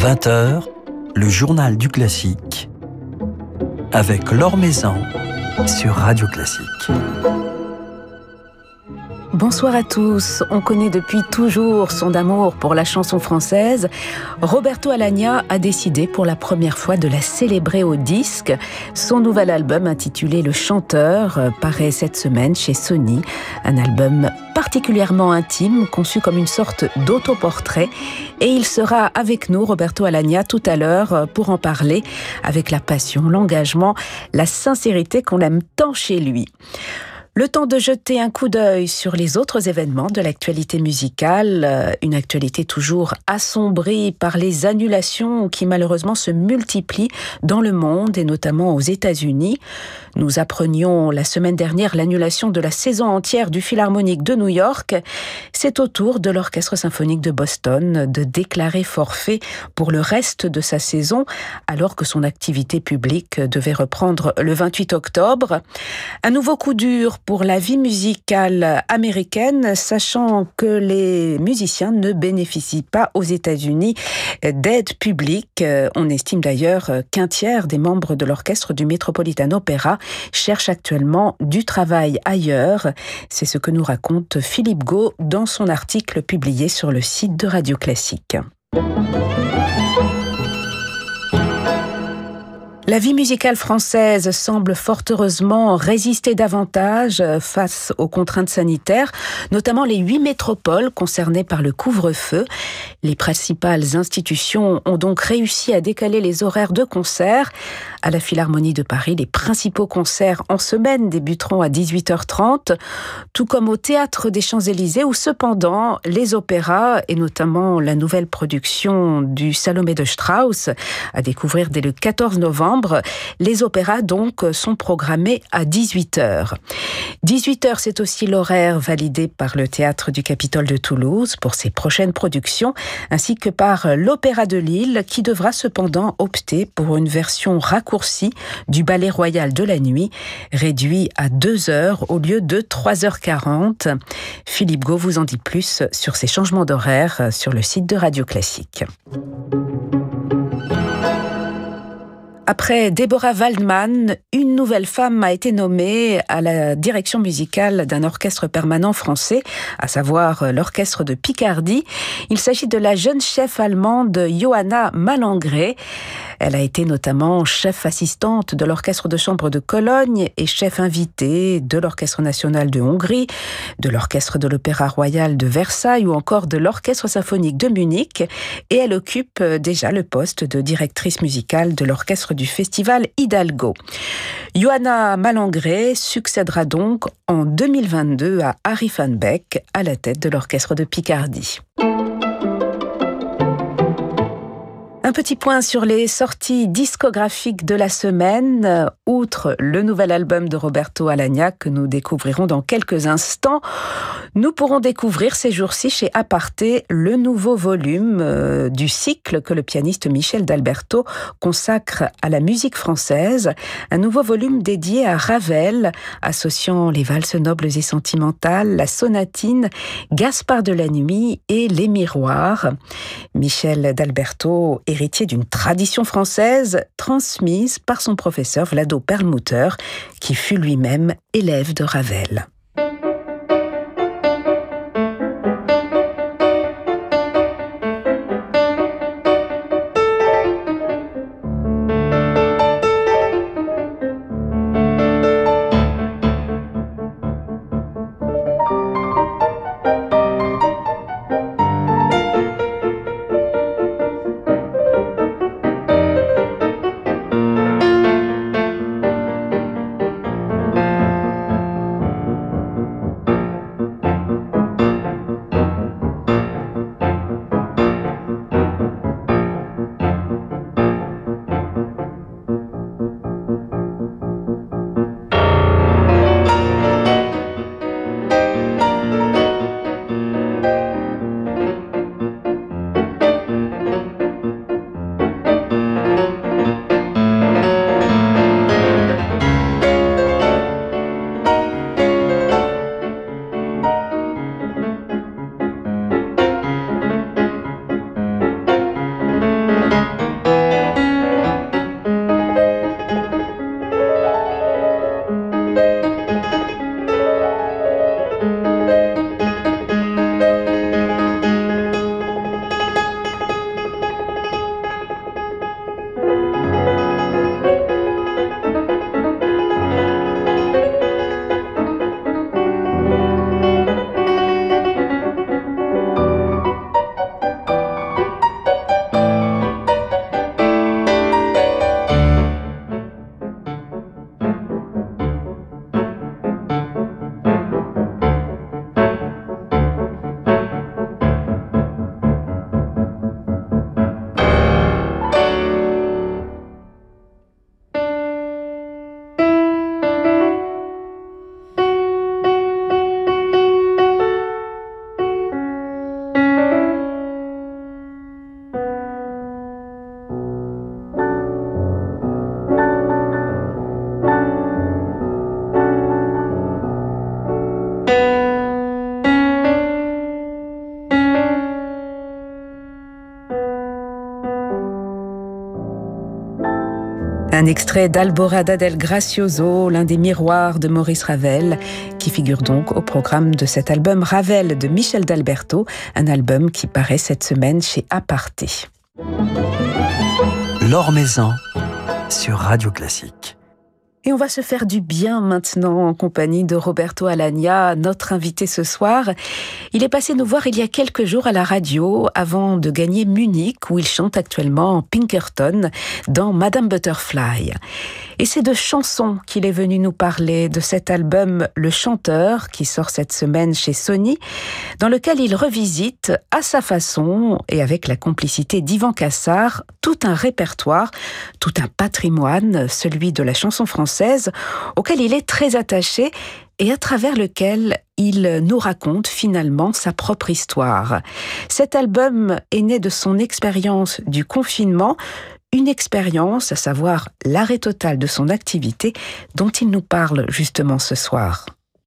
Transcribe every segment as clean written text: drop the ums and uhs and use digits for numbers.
20h, le journal du classique avec Laure Maison sur Radio Classique. Bonsoir à tous. On connaît depuis toujours son amour pour la chanson française. Roberto Alagna a décidé pour la première fois de la célébrer au disque. Son nouvel album intitulé Le Chanteur paraît cette semaine chez Sony. Un album particulièrement intime, conçu comme une sorte d'autoportrait. Et il sera avec nous, Roberto Alagna, tout à l'heure pour en parler avec la passion, l'engagement, la sincérité qu'on aime tant chez lui. Le temps de jeter un coup d'œil sur les autres événements de l'actualité musicale, une actualité toujours assombrie par les annulations qui malheureusement se multiplient dans le monde et notamment aux États-Unis. Nous apprenions la semaine dernière l'annulation de la saison entière du Philharmonique de New York. C'est au tour de l'Orchestre symphonique de Boston de déclarer forfait pour le reste de sa saison, alors que son activité publique devait reprendre le 28 octobre. Un nouveau coup dur pour la vie musicale américaine, sachant que les musiciens ne bénéficient pas aux États-Unis d'aide publique. On estime d'ailleurs qu'un tiers des membres de l'orchestre du Metropolitan Opera cherchent actuellement du travail ailleurs. C'est ce que nous raconte Philippe Gau dans son article publié sur le site de Radio Classique. La vie musicale française semble fort heureusement résister davantage face aux contraintes sanitaires, notamment les 8 métropoles concernées par le couvre-feu. Les principales institutions ont donc réussi à décaler les horaires de concerts. À la Philharmonie de Paris, les principaux concerts en semaine débuteront à 18h30, tout comme au Théâtre des Champs-Élysées, où cependant les opéras, et notamment la nouvelle production du Salomé de Strauss, à découvrir dès le 14 novembre, les opéras donc sont programmés à 18h. 18h, c'est aussi l'horaire validé par le Théâtre du Capitole de Toulouse pour ses prochaines productions, ainsi que par l'Opéra de Lille, qui devra cependant opter pour une version raccourcie du Ballet Royal de la Nuit, réduit à 2h au lieu de 3h40. Philippe Gau vous en dit plus sur ces changements d'horaire sur le site de Radio Classique. Après Deborah Waldman, une nouvelle femme a été nommée à la direction musicale d'un orchestre permanent français, à savoir l'orchestre de Picardie. Il s'agit de la jeune chef allemande Johanna Malangré. Elle a été notamment chef assistante de l'orchestre de chambre de Cologne et chef invitée de l'Orchestre national de Hongrie, de l'Orchestre de l'Opéra Royal de Versailles ou encore de l'Orchestre symphonique de Munich. Et elle occupe déjà le poste de directrice musicale de l'orchestre du festival Hidalgo. Johanna Malangré succédera donc en 2022 à Harry Van Beck à la tête de l'orchestre de Picardie. Un petit point sur les sorties discographiques de la semaine. Outre le nouvel album de Roberto Alagna que nous découvrirons dans quelques instants, nous pourrons découvrir ces jours-ci chez Aparté le nouveau volume du cycle que le pianiste Michel d'Alberto consacre à la musique française. Un nouveau volume dédié à Ravel, associant les valses nobles et sentimentales, la sonatine, Gaspard de la Nuit et les miroirs. Michel d'Alberto, héritier d'une tradition française transmise par son professeur Vlado Perlmutter, qui fut lui-même élève de Ravel. Un extrait d'Alborada del Gracioso, l'un des miroirs de Maurice Ravel, qui figure donc au programme de cet album Ravel de Michel d'Alberto, un album qui paraît cette semaine chez Aparté. L'Or Maison sur Radio Classique. Et on va se faire du bien maintenant en compagnie de Roberto Alagna, notre invité ce soir. Il est passé nous voir il y a quelques jours à la radio avant de gagner Munich, où il chante actuellement Pinkerton dans Madame Butterfly. Et c'est de chansons qu'il est venu nous parler, de cet album Le Chanteur, qui sort cette semaine chez Sony, dans lequel il revisite à sa façon et avec la complicité d'Yvan Cassar tout un répertoire, tout un patrimoine, celui de la chanson française, auquel il est très attaché et à travers lequel il nous raconte finalement sa propre histoire. Cet album est né de son expérience du confinement, une expérience, à savoir l'arrêt total de son activité, dont il nous parle justement ce soir.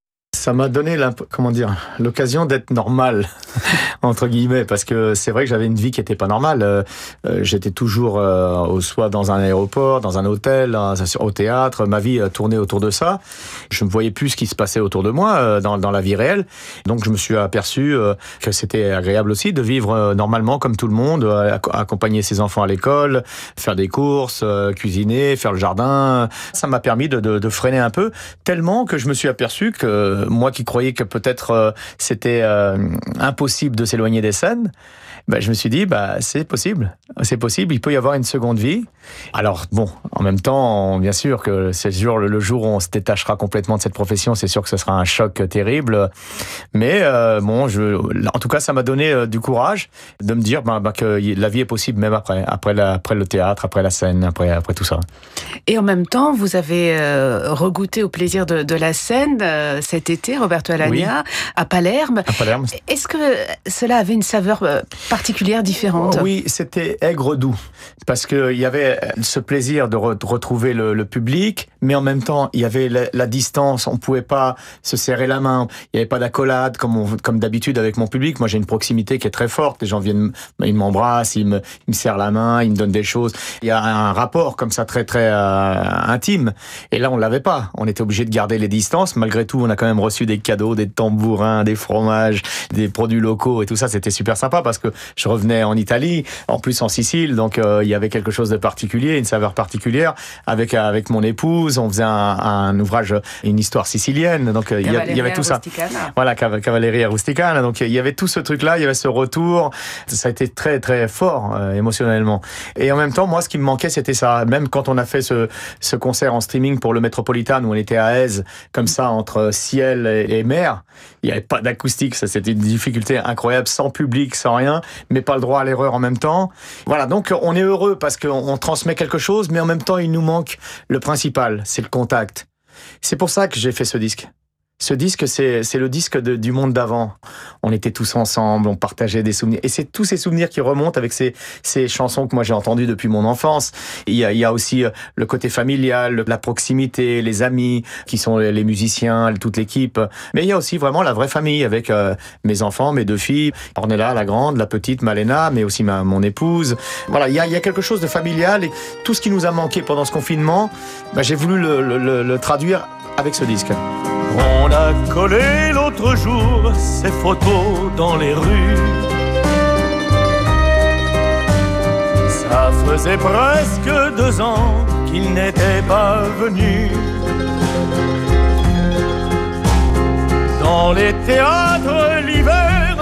Ça m'a donné l'occasion d'être normal, entre guillemets, parce que c'est vrai que j'avais une vie qui était pas normale. J'étais toujours soit dans un aéroport, dans un hôtel, au théâtre. Ma vie tournait autour de ça. Je ne voyais plus ce qui se passait autour de moi dans la vie réelle. Donc je me suis aperçu que c'était agréable aussi de vivre normalement comme tout le monde, accompagner ses enfants à l'école, faire des courses, cuisiner, faire le jardin. Ça m'a permis de freiner un peu, tellement que je me suis aperçu que moi qui croyais que peut-être c'était impossible de s'éloigner des scènes, je me suis dit, c'est possible, il peut y avoir une seconde vie. Alors bon, en même temps, bien sûr que c'est le jour où on se détachera complètement de cette profession, c'est sûr que ce sera un choc terrible, mais en tout cas, ça m'a donné du courage de me dire que la vie est possible même après le théâtre, après la scène, après tout ça. Et en même temps, vous avez regoûté au plaisir de la scène cet été, Roberto Alagna, oui, à Palerme. Est-ce que cela avait une saveur particulière, différente? Oui, c'était aigre-doux, parce qu'il y avait ce plaisir de retrouver le public, mais en même temps, il y avait la distance, on ne pouvait pas se serrer la main, il n'y avait pas d'accolade comme d'habitude avec mon public. Moi, j'ai une proximité qui est très forte, les gens viennent, ils m'embrassent, ils me serrent la main, ils me donnent des choses. Il y a un rapport comme ça très très intime, et là, on ne l'avait pas. On était obligé de garder les distances. Malgré tout, on a quand même reçu des cadeaux, des tambourins, des fromages, des produits locaux, et tout ça, c'était super sympa, parce que je revenais en Italie, en plus en Sicile, donc il y avait quelque chose de particulier, une saveur particulière. Avec mon épouse, on faisait un ouvrage, une histoire sicilienne, donc il y avait tout ça. Voilà, Cavalleria Rusticana. Donc il y avait tout ce truc-là, il y avait ce retour. Ça a été très très fort émotionnellement. Et en même temps, moi, ce qui me manquait, c'était ça. Même quand on a fait ce concert en streaming pour le Metropolitan, où on était à Aise, comme ça, entre ciel et mer, il n'y avait pas d'acoustique. Ça, c'était une difficulté incroyable, sans public, sans rien, mais pas le droit à l'erreur en même temps. Voilà, donc on est heureux parce qu'on transmet quelque chose, mais en même temps, il nous manque le principal, c'est le contact. C'est pour ça que j'ai fait ce disque. Ce disque, c'est le disque du monde d'avant. On était tous ensemble, on partageait des souvenirs. Et c'est tous ces souvenirs qui remontent avec ces chansons que moi j'ai entendues depuis mon enfance. Il y a aussi le côté familial, la proximité, les amis qui sont les musiciens, toute l'équipe. Mais il y a aussi vraiment la vraie famille avec mes enfants, mes 2 filles. Ornella, la grande, la petite, Malena, mais aussi mon épouse. Voilà, il y a quelque chose de familial. Et tout ce qui nous a manqué pendant ce confinement, j'ai voulu le traduire avec ce disque. On a collé l'autre jour ces photos dans les rues. Ça faisait presque 2 ans qu'il n'était pas venu. Dans les théâtres l'hiver,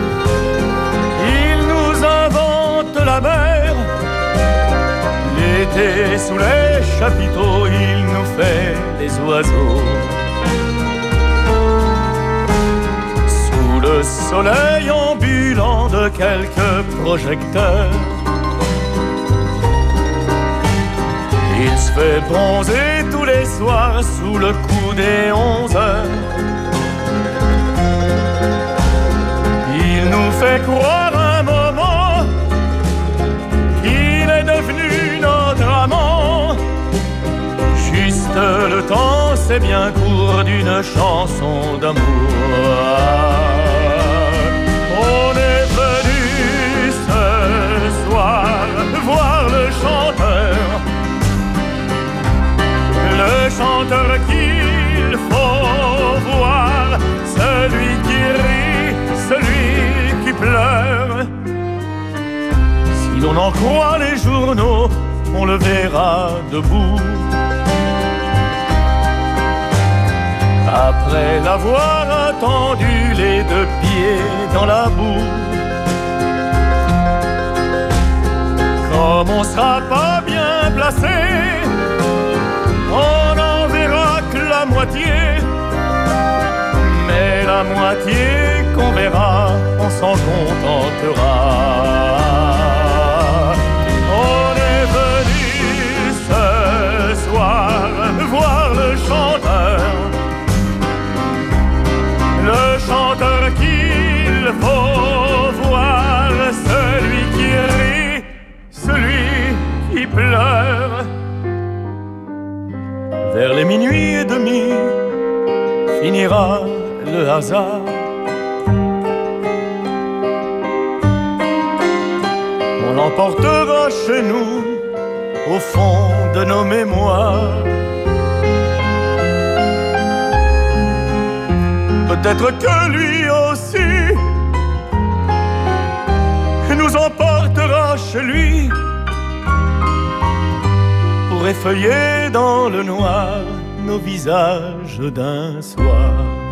il nous invente la mer. L'été sous les chapiteaux, il nous fait les oiseaux. Le soleil ambulant de quelques projecteurs, il se fait bronzer tous les soirs sous le coup des 11 heures. Il nous fait croire un moment qu'il est devenu notre amant. Juste le temps, c'est bien court d'une chanson d'amour. On est venu ce soir voir le chanteur. pleure. Si l'on en croit les journaux, on le verra debout. Après l'avoir attendu les deux pieds dans la boue. Comme on sera pas bien placé, on n'en verra que la moitié. Mais la moitié qu'on verra, on s'en contentera. On est venu ce soir voir le chanteur. Le chanteur qu'il faut voir, celui qui rit, celui qui pleure. Vers les minuit et demi finira le hasard. On l'emportera chez nous, au fond de nos mémoires. Peut-être que lui aussi nous emportera chez lui pour effeuiller dans le noir nos visages d'un soir.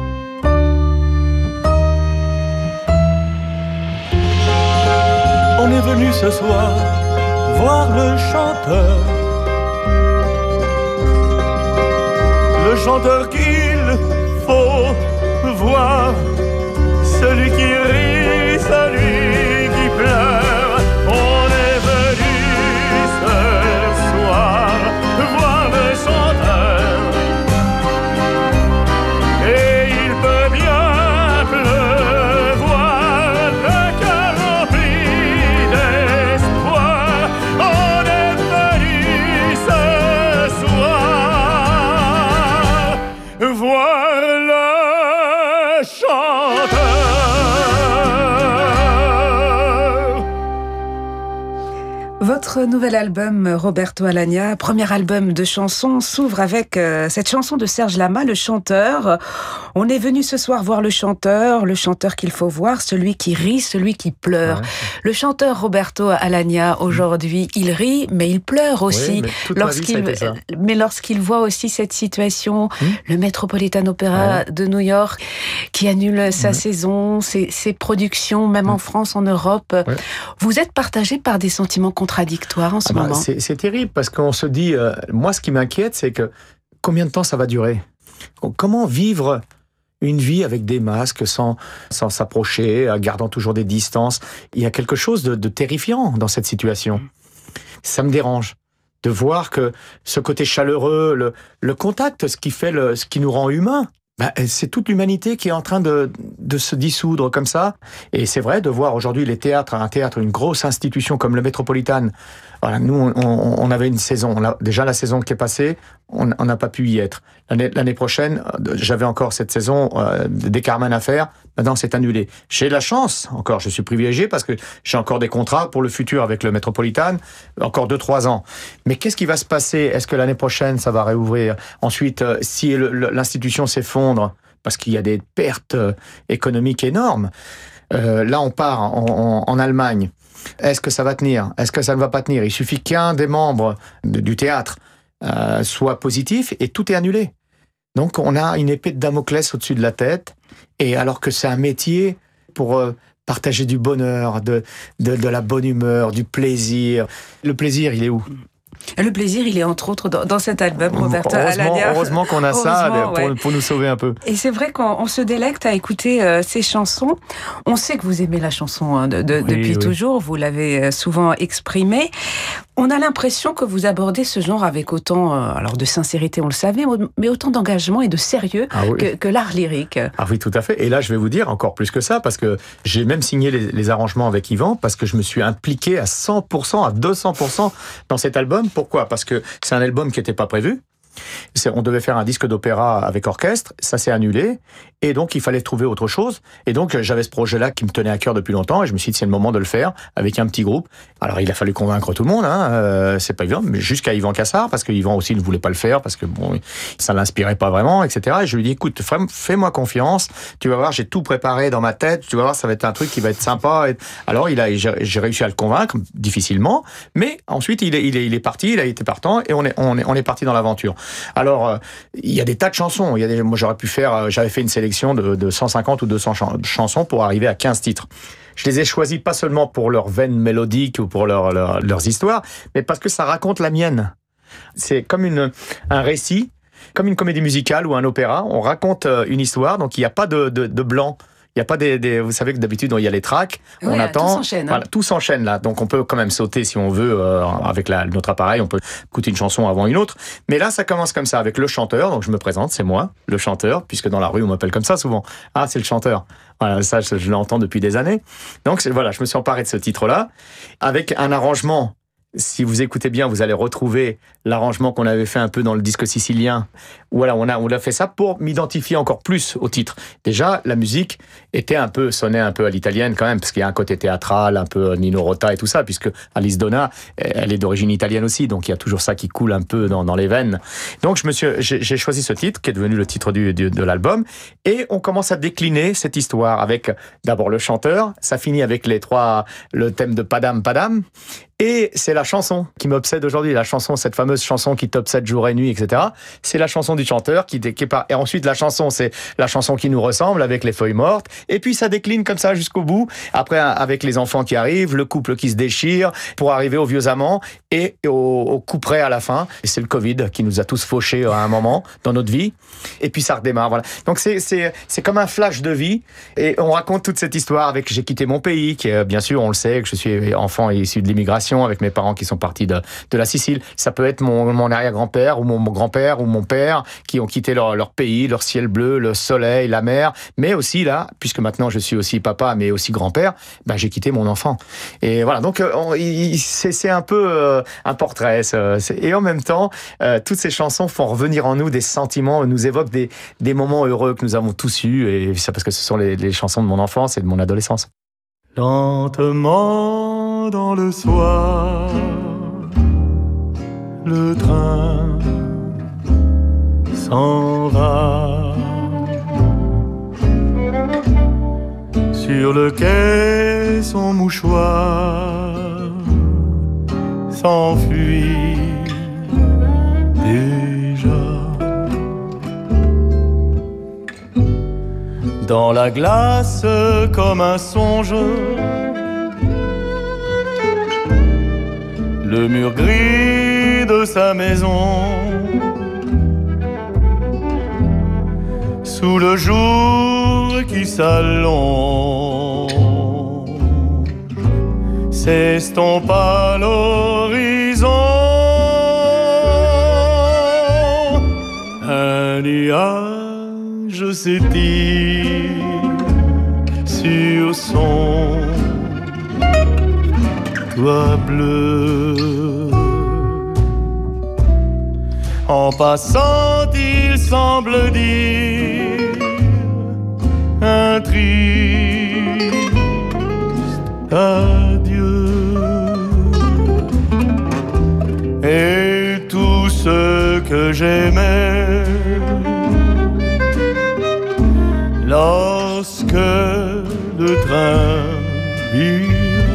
On est venu ce soir voir le chanteur. Le chanteur qu'il faut voir, celui qui rit, celui qui pleure. On est venu ce soir voir le chanteur. Et il peut bien pleuvoir, le cœur rempli d'espoir. On est venu ce soir voir le chanteur. Votre nouvel album, Roberto Alagna, premier album de chansons, s'ouvre avec cette chanson de Serge Lama, Le Chanteur. On est venu ce soir voir le chanteur qu'il faut voir, celui qui rit, celui qui pleure. Ouais. Le chanteur Roberto Alagna, aujourd'hui, il rit, mais il pleure aussi. Oui, mais lorsqu'il voit aussi cette situation, le Metropolitan Opera de New York, qui annule sa saison, ses productions, même en France, en Europe, vous êtes partagé par des sentiments contradictoires en ce moment. C'est terrible, parce qu'on se dit, moi ce qui m'inquiète, c'est que combien de temps ça va durer ? Comment vivre une vie avec des masques, sans s'approcher, gardant toujours des distances ? Il y a quelque chose de terrifiant dans cette situation. Ça me dérange de voir que ce côté chaleureux, le contact, ce qui nous rend humains, c'est toute l'humanité qui est en train de se dissoudre comme ça. Et c'est vrai de voir aujourd'hui les théâtres, un théâtre, une grosse institution comme le Metropolitan. Voilà, nous, on avait une saison. Déjà, la saison qui est passée, on n'a pas pu y être. L'année prochaine, j'avais encore cette saison des Carmen à faire. Maintenant, c'est annulé. J'ai la chance, encore, je suis privilégié parce que j'ai encore des contrats pour le futur avec le Metropolitan, encore 2-3 ans. Mais qu'est-ce qui va se passer ? Est-ce que l'année prochaine, ça va réouvrir ? Ensuite, si l'institution s'effondre, parce qu'il y a des pertes économiques énormes, là, on part en Allemagne. Est-ce que ça va tenir ? Est-ce que ça ne va pas tenir ? Il suffit qu'un des membres du théâtre soit positif et tout est annulé. Donc on a une épée de Damoclès au-dessus de la tête, et alors que c'est un métier pour partager du bonheur, de la bonne humeur, du plaisir. Le plaisir, il est où ? Le plaisir, il est entre autres dans cet album, Roberto Alagna. Heureusement qu'on a ça pour nous sauver un peu. Et c'est vrai qu'on se délecte à écouter ces chansons. On sait que vous aimez la chanson depuis toujours, vous l'avez souvent exprimé. On a l'impression que vous abordez ce genre avec autant alors de sincérité, on le savait, mais autant d'engagement et de sérieux que l'art lyrique. Ah oui, tout à fait. Et là, je vais vous dire encore plus que ça, parce que j'ai même signé les arrangements avec Yvan, parce que je me suis impliqué à 100%, à 200% dans cet album. Pourquoi ? Parce que c'est un album qui n'était pas prévu. On devait faire un disque d'opéra avec orchestre, ça s'est annulé, et donc il fallait trouver autre chose. Et donc j'avais ce projet-là qui me tenait à cœur depuis longtemps, et je me suis dit c'est le moment de le faire avec un petit groupe. Alors il a fallu convaincre tout le monde, c'est pas évident, mais jusqu'à Yvan Cassard, parce que Yvan aussi ne voulait pas le faire, parce que bon, ça l'inspirait pas vraiment, etc. Et je lui ai dit écoute, fais-moi confiance, tu vas voir, j'ai tout préparé dans ma tête, tu vas voir, ça va être un truc qui va être sympa. Alors j'ai réussi à le convaincre, difficilement, mais ensuite il est parti, il a été partant, et on est parti dans l'aventure. Alors il y a des tas de chansons, moi j'avais fait une sélection de 150 ou 200 chansons pour arriver à 15 titres. Je les ai choisis pas seulement pour leur veine mélodique ou pour leurs histoires, mais parce que ça raconte la mienne. C'est comme un récit, comme une comédie musicale ou un opéra. On raconte une histoire, donc il n'y a pas de blanc. Il n'y a pas vous savez que d'habitude, il y a les tracks, on attend. Tout s'enchaîne. Voilà, tout s'enchaîne là. Donc on peut quand même sauter si on veut, avec notre appareil, on peut écouter une chanson avant une autre. Mais là, ça commence comme ça, avec le chanteur. Donc je me présente, c'est moi, le chanteur, puisque dans la rue, on m'appelle comme ça souvent. Ah, c'est le chanteur. Voilà, ça, je l'entends depuis des années. Donc voilà, je me suis emparé de ce titre-là, avec un arrangement. Si vous écoutez bien, vous allez retrouver l'arrangement qu'on avait fait un peu dans le disque sicilien. Voilà, on a fait ça pour m'identifier encore plus au titre. Déjà, la musique sonnait un peu à l'italienne quand même, parce qu'il y a un côté théâtral, un peu Nino Rota et tout ça, puisque Alice Donna, elle est d'origine italienne aussi, donc il y a toujours ça qui coule un peu dans les veines. Donc j'ai choisi ce titre, qui est devenu le titre de l'album, et on commence à décliner cette histoire avec d'abord le chanteur, ça finit avec le thème de Padam Padam, et c'est la chanson qui m'obsède aujourd'hui, cette fameuse chanson qui t'obsède jour et nuit, etc. C'est la chanson du chanteur et ensuite la chanson, c'est la chanson qui nous ressemble avec les feuilles mortes, et puis ça décline comme ça jusqu'au bout, après avec les enfants qui arrivent, le couple qui se déchire, pour arriver aux vieux amants, et au coup près à la fin. Et c'est le Covid qui nous a tous fauchés à un moment dans notre vie, et puis ça redémarre, voilà. Donc c'est comme un flash de vie, et on raconte toute cette histoire avec j'ai quitté mon pays, qui est, bien sûr, on le sait, que je suis enfant issu de l'immigration, avec mes parents qui sont partis de la Sicile. Ça peut être mon arrière-grand-père ou mon grand-père ou mon père qui ont quitté leur pays, leur ciel bleu, le soleil, la mer. Mais aussi là, puisque maintenant je suis aussi papa mais aussi grand-père, j'ai quitté mon enfant. Et voilà, donc c'est un peu un portrait. Et en même temps, toutes ces chansons font revenir en nous des sentiments, nous évoquent des moments heureux que nous avons tous eus. Et ça parce que ce sont les chansons de mon enfance et de mon adolescence. Lentement dans le soir, le train s'en va. Sur le quai, son mouchoir s'enfuit déjà. Dans la glace comme un songe, le mur gris de sa maison, sous le jour qui s'allonge, s'estompe à l'horizon un nuage s'étire sur son toit bleu. En passant, il semble dire un triste adieu. Et tout ce que j'aimais lorsque le train vire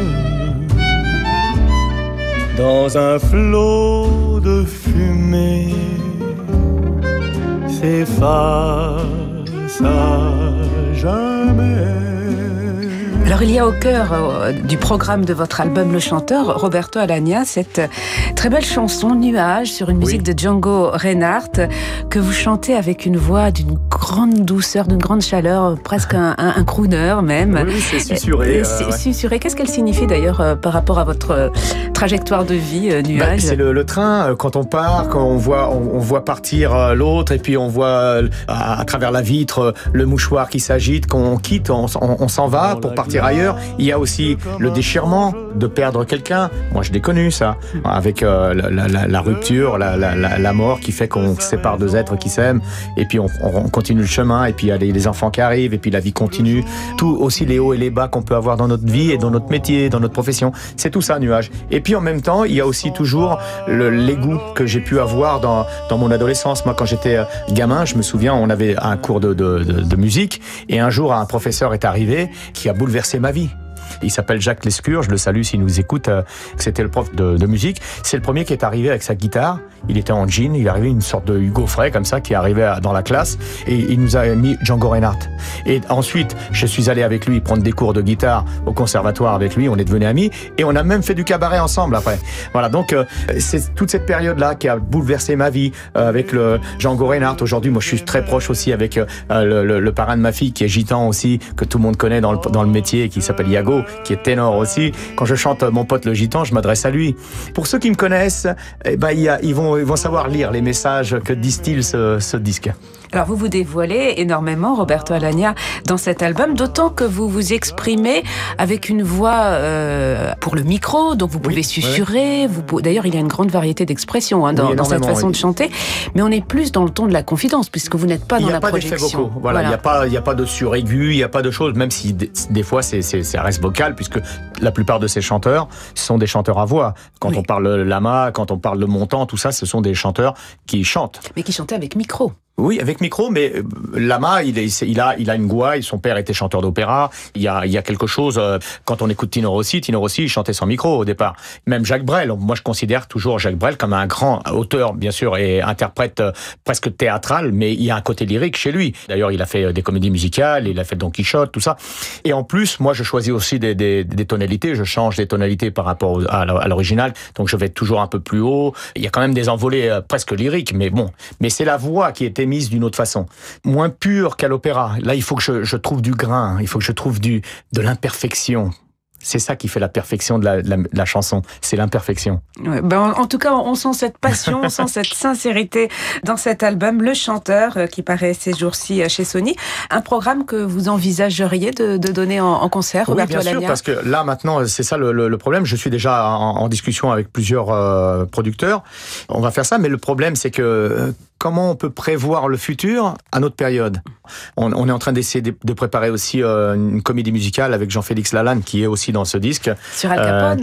dans un flot de fumée, s'efface à jamais. Alors il y a au cœur du programme de votre album Le Chanteur, Roberto Alagna, cette très belle chanson Nuages sur une musique de Django Reinhardt que vous chantez avec une voix d'une grande douceur, d'une grande chaleur, presque un crooner même. Oui, c'est susurré. Susurré. Qu'est-ce qu'elle signifie d'ailleurs par rapport à votre trajectoire de vie, Nuages? C'est le train, quand on part, quand on voit partir l'autre, et puis on voit à travers la vitre le mouchoir qui s'agite, qu'on quitte, on s'en va pour partir ailleurs. Il y a aussi le déchirement de perdre quelqu'un. Moi, je l'ai connu, ça, avec la rupture, la mort qui fait qu'on sépare deux êtres qui s'aiment, et puis on continue le chemin, et puis il y a les enfants qui arrivent, et puis la vie continue. Tout aussi les hauts et les bas qu'on peut avoir dans notre vie et dans notre métier, dans notre profession. C'est tout ça, Nuages. Et puis en même temps, il y a aussi toujours les goûts que j'ai pu avoir dans mon adolescence. Moi, quand j'étais gamin, je me souviens, on avait un cours de musique, et un jour, un professeur est arrivé qui a bouleversé ma vie. Il s'appelle Jacques Lescure, je le salue s'il nous écoute. C'était le prof de musique. C'est le premier qui est arrivé avec sa guitare. Il était en jean, il est arrivé une sorte de Hugo Frey comme ça qui est arrivé dans la classe, et il nous a mis Django Reinhardt. Et ensuite, je suis allé avec lui prendre des cours de guitare au conservatoire avec lui. On est devenus amis et on a même fait du cabaret ensemble après. Voilà, donc c'est toute cette période-là qui a bouleversé ma vie avec le Django Reinhardt. Aujourd'hui, moi, je suis très proche aussi avec le parrain de ma fille qui est gitan aussi, que tout le monde connaît dans le métier, qui s'appelle Iago, qui est ténor aussi. Quand je chante Mon pote le gitan, je m'adresse à lui. Pour ceux qui me connaissent, ils vont savoir lire les messages que distille ce disque. Alors vous vous dévoilez énormément, Roberto Alagna, dans cet album, d'autant que vous vous exprimez avec une voix pour le micro, donc vous pouvez susurrer. D'ailleurs, il y a une grande variété d'expressions dans cette façon de chanter, mais on est plus dans le ton de la confidence, puisque vous n'êtes pas dans la projection. Il n'y a pas d'effets vocaux. Voilà. Il n'y a pas de suraigu, il n'y a pas de choses, même si des fois ça reste vocal, puisque la plupart de ces chanteurs sont des chanteurs à voix. Quand on parle lama, quand on parle de montant, tout ça, ce sont des chanteurs qui chantent. Mais qui chantaient avec micro. Oui, avec micro, mais Lama, il a une gouaille. Son père était chanteur d'opéra. Il y a quelque chose. Quand on écoute Tino Rossi, il chantait sans micro au départ. Même Jacques Brel. Moi, je considère toujours Jacques Brel comme un grand auteur, bien sûr, et interprète presque théâtral, mais il y a un côté lyrique chez lui. D'ailleurs, il a fait des comédies musicales, il a fait Don Quichotte, tout ça. Et en plus, moi, je choisis aussi des tonalités. Je change des tonalités par rapport à l'original. Donc, je vais toujours un peu plus haut. Il y a quand même des envolées presque lyriques, mais bon. Mais c'est la voix qui était mise d'une autre façon, moins pure qu'à l'opéra. Là, il faut que je trouve du grain, il faut que je trouve de l'imperfection. C'est ça qui fait la perfection de la chanson, c'est l'imperfection. Ouais, en tout cas, on sent cette passion, on sent cette sincérité dans cet album, Le Chanteur, qui paraît ces jours-ci chez Sony. Un programme que vous envisageriez de donner en concert, Roberto Alagna ? Oui, bien sûr, parce que là, maintenant, c'est ça le problème. Je suis déjà en discussion avec plusieurs producteurs. On va faire ça, mais le problème, c'est que comment on peut prévoir le futur à notre période ? On est en train d'essayer de préparer aussi une comédie musicale avec Jean-Félix Lalanne, qui est aussi dans ce disque. Sur Al Capone.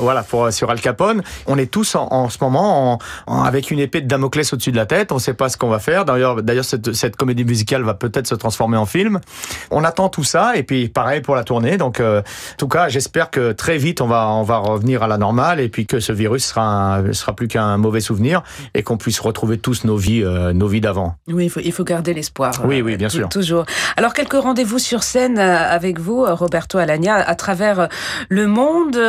Sur Al Capone. On est tous en ce moment avec une épée de Damoclès au-dessus de la tête. On ne sait pas ce qu'on va faire. D'ailleurs, cette comédie musicale va peut-être se transformer en film. On attend tout ça, et puis pareil pour la tournée. Donc, en tout cas, j'espère que très vite, on va revenir à la normale, et puis que ce virus sera plus qu'un mauvais souvenir, et qu'on puisse retrouver tous nos vies d'avant. Oui, il faut garder l'espoir. Oui, bien sûr. Toujours. Alors, quelques rendez-vous sur scène avec vous, Roberto Alagna, à travers le monde,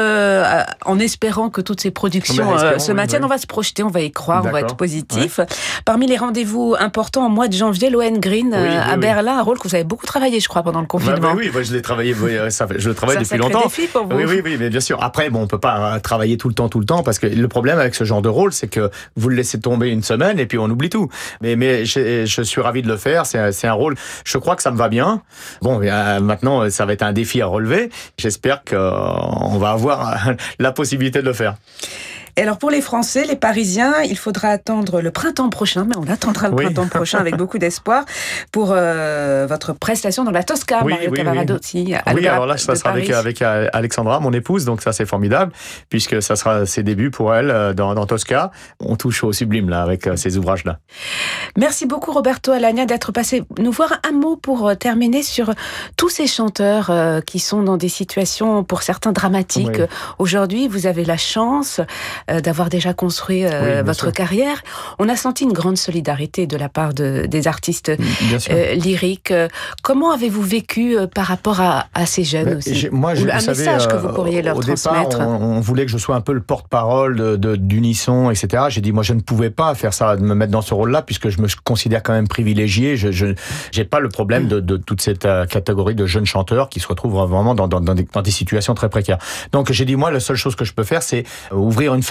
en espérant que toutes ces productions se maintiennent. Oui. On va se projeter, on va y croire, on va être positif. Ouais. Parmi les rendez-vous importants, en mois de janvier, Lohengrin à Berlin, un rôle que vous avez beaucoup travaillé, je crois, pendant le confinement. Oui, je l'ai travaillé, je le travaille depuis longtemps. C'est un défi pour vous. Oui, mais bien sûr. Après, on ne peut pas travailler tout le temps, parce que le problème avec ce genre de rôle, c'est que vous le laissez tomber une semaine, et puis on oublie tout. Mais je suis ravi de le faire, c'est un rôle, je crois que ça me va bien. Bon, maintenant, ça va être un défi à relever. J'espère qu'on va avoir la possibilité de le faire. Et alors pour les Français, les Parisiens, il faudra attendre le printemps prochain, mais on attendra le printemps prochain avec beaucoup d'espoir pour votre prestation dans la Tosca, Mario Cavaradossi. Oui, alors là, ça sera avec Alexandra, mon épouse, donc ça c'est formidable, puisque ça sera ses débuts pour elle dans Tosca. On touche au sublime là, avec ces ouvrages-là. Merci beaucoup Roberto Alagna d'être passé nous voir. Un mot pour terminer sur tous ces chanteurs qui sont dans des situations pour certains dramatiques. Oui. Aujourd'hui, vous avez la chance d'avoir déjà construit votre carrière. On a senti une grande solidarité de la part des artistes lyriques. Comment avez-vous vécu par rapport à ces jeunes aussi ? Un message que vous pourriez leur transmettre. Au départ, on voulait que je sois un peu le porte-parole d'Unisson, etc. J'ai dit, moi, je ne pouvais pas faire ça, de me mettre dans ce rôle-là, puisque je me considère quand même privilégié. Je n'ai pas le problème de toute cette catégorie de jeunes chanteurs qui se retrouvent vraiment dans des situations très précaires. Donc, j'ai dit, moi, la seule chose que je peux faire, c'est ouvrir une fenêtre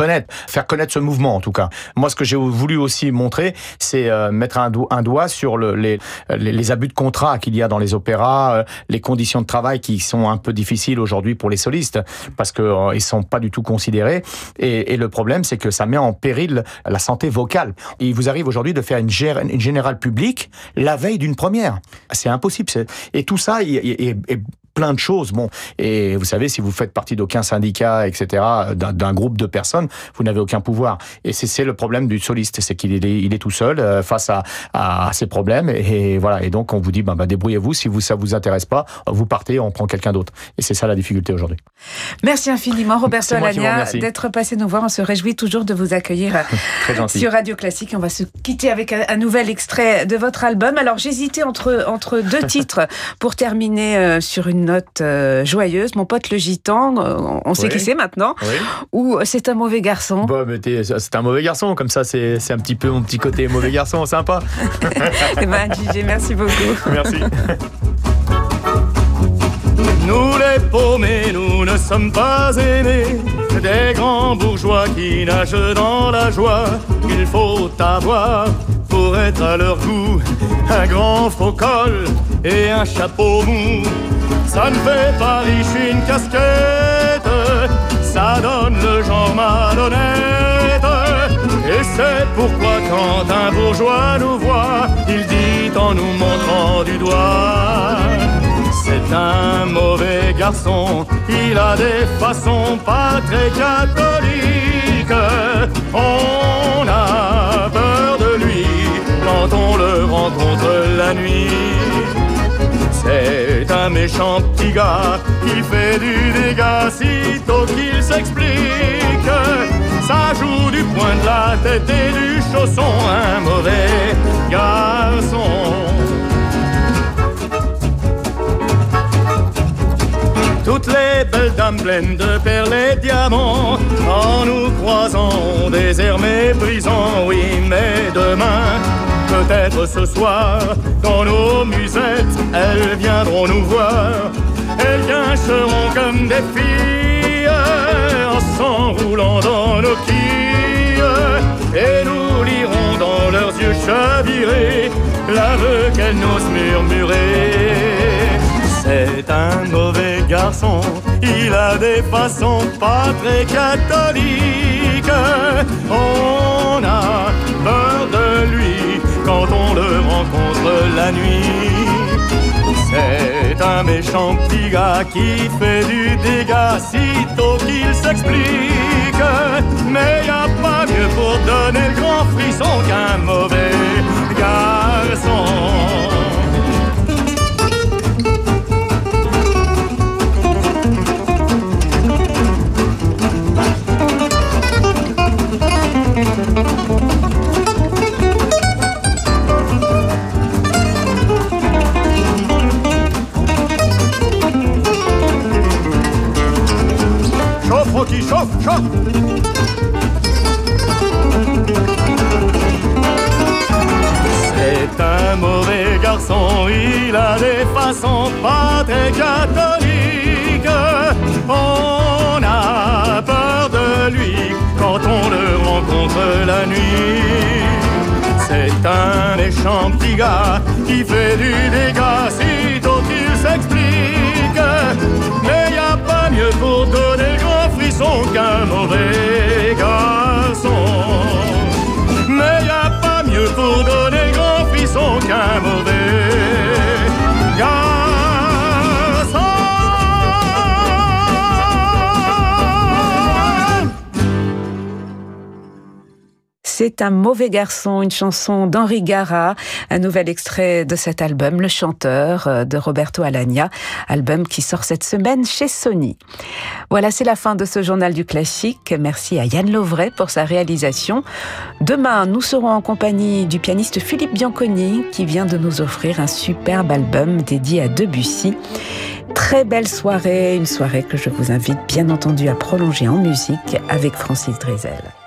faire connaître ce mouvement en tout cas. Moi, ce que j'ai voulu aussi montrer, c'est mettre un doigt sur les abus de contrat qu'il y a dans les opéras, les conditions de travail qui sont un peu difficiles aujourd'hui pour les solistes, parce que ils sont pas du tout considérés. Et le problème, c'est que ça met en péril la santé vocale. Il vous arrive aujourd'hui de faire une générale publique la veille d'une première. C'est impossible. Et tout ça est plein de choses. Bon, et vous savez, si vous faites partie d'aucun syndicat, etc., d'un groupe de personnes, vous n'avez aucun pouvoir. Et c'est le problème du soliste, c'est qu'il est tout seul face à ses problèmes. Et voilà. Et donc, on vous dit, débrouillez-vous. Si ça vous intéresse pas, vous partez, on prend quelqu'un d'autre. Et c'est ça la difficulté aujourd'hui. Merci infiniment, Roberto Alagna, d'être passé nous voir. On se réjouit toujours de vous accueillir sur Radio Classique. On va se quitter avec un nouvel extrait de votre album. Alors, j'hésitais entre deux titres pour terminer sur une note joyeuse. Mon pote le gitan, on sait qui c'est maintenant, ou c'est un mauvais garçon. C'est un mauvais garçon, comme ça c'est un petit peu mon petit côté mauvais garçon, sympa. Gigi, merci beaucoup. Merci. Nous les paumés, nous ne sommes pas aimés des grands bourgeois qui nagent dans la joie. Il faut avoir, pour être à leur goût, un grand faux col et un chapeau mou. Ça ne fait pas riche une casquette, ça donne le genre malhonnête. Et c'est pourquoi quand un bourgeois nous voit, il dit en nous montrant du doigt: c'est un mauvais garçon, il a des façons pas très catholiques. On a peur de lui quand on le rencontre la nuit. C'est un méchant petit gars qui fait du dégât sitôt qu'il s'explique. Ça joue du poing de la tête et du chausson, un mauvais garçon. Toutes les belles dames pleines de perles et diamants, en nous croisant ont des airs méprisants. Oui, mais demain, peut-être ce soir, dans nos musettes, elles viendront nous voir. Elles grincheront comme des filles, en s'enroulant dans nos quilles, et nous lirons dans leurs yeux chavirés l'aveu qu'elles n'osent murmurer. C'est un mauvais garçon, il a des façons pas très catholiques. On a peur de lui quand on le rencontre la nuit. C'est un méchant petit gars qui fait du dégât sitôt qu'il s'explique. Mais y a pas mieux pour donner le grand frisson qu'un mauvais garçon. Qui chauffe, chauffe. C'est un mauvais garçon, il a des façons pas très catholiques. On a peur de lui quand on le rencontre la nuit. C'est un méchant petit gars qui fait du dégât sitôt qu'il s'explique. Mais y a pas mieux pour donner le grand frisson qu'un mauvais garçon. Mais y a pas mieux pour donner le grand frisson qu'un mauvais garçon. C'est un mauvais garçon, une chanson d'Henri Gara, un nouvel extrait de cet album, Le Chanteur, de Roberto Alagna, album qui sort cette semaine chez Sony. Voilà, c'est la fin de ce journal du classique. Merci à Yann Lovray pour sa réalisation. Demain, nous serons en compagnie du pianiste Philippe Bianconi, qui vient de nous offrir un superbe album dédié à Debussy. Très belle soirée, une soirée que je vous invite bien entendu à prolonger en musique avec Francis Drezel.